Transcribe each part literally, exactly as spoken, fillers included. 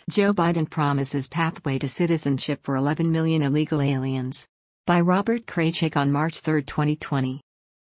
Joe Biden promises pathway to citizenship for eleven million illegal aliens. By Robert Kraychik on March third, twenty twenty.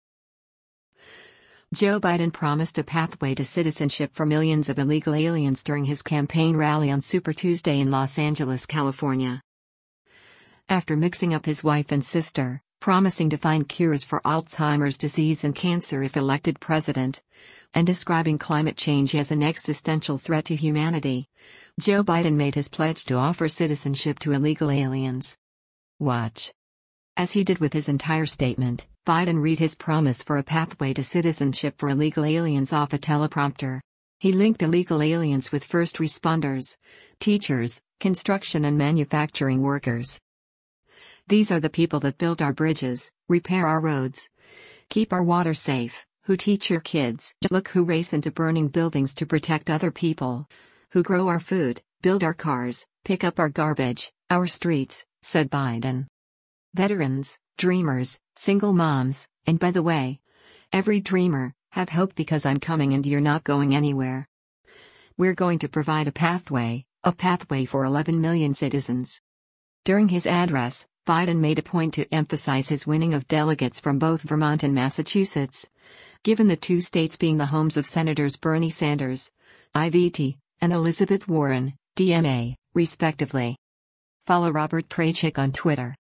Joe Biden promised a pathway to citizenship for millions of illegal aliens during his campaign rally on Super Tuesday in Los Angeles, California. After mixing up his wife and sister, promising to find cures for Alzheimer's disease and cancer if elected president, and describing climate change as an existential threat to humanity, Joe Biden made his pledge to offer citizenship to illegal aliens. Watch. As he did with his entire statement, Biden read his promise for a pathway to citizenship for illegal aliens off a teleprompter. He linked illegal aliens with first responders, teachers, construction and manufacturing workers. These are the people that build our bridges, repair our roads, keep our water safe, who teach your kids, look who race into burning buildings to protect other people, who grow our food, build our cars, pick up our garbage, our streets, said Biden. Veterans, dreamers, single moms, and by the way, every dreamer, have hope because I'm coming and you're not going anywhere. We're going to provide a pathway, a pathway for eleven million citizens. During his address, Biden made a point to emphasize his winning of delegates from both Vermont and Massachusetts, given the two states being the homes of Senators Bernie Sanders, I V T, and Elizabeth Warren, D M A, respectively. Follow Robert Kraychik on Twitter.